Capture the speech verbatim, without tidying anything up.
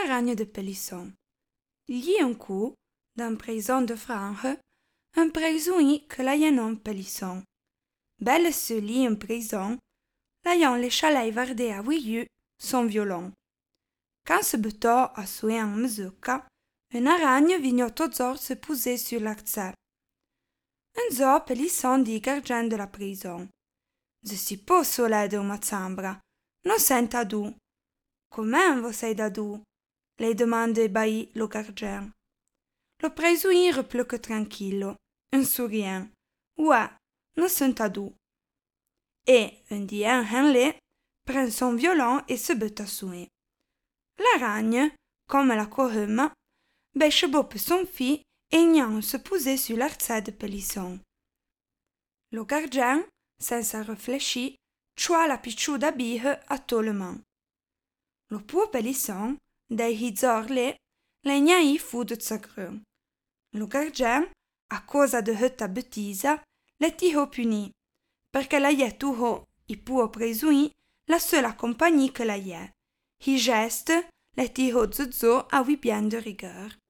ragne de Pélisson. Gli un coup, d'un prison de frange, un présouille que l'ayant Pélisson. Belle se lit en prison, l'ayant les chalets vardés à ouillu son violon. Quand se beutò à souer en mesuca, un aragne vignot aux se poser sur l'accès. Un zo Pélisson dit gardien de la prison. Je si posso l'aider uma zambra, non senta du. Comment vous sei da du? Le demande ébahi le gardien. Le présouille replique tranquillo, en souriant. Ouais, non senta du. Et, un dia Henley, prend son violon et se bet à souer. L'aragne, comme la cohuma, bêche boppe son fils et gnan se posait sur l'arcade de Pélisson. Le gardien, sans réfléchir, choua la picciuda bille à tout le monde. Le pauvre Pélisson, dei hizzorle, le gnai fu de sagre. Le gardien, à cause de hutta bêtisa, le tiho puni, perché la ye tuho i può presui la seule compagnie que la ye. Hi geste, le tiho zuzzo a huit bien de rigueur.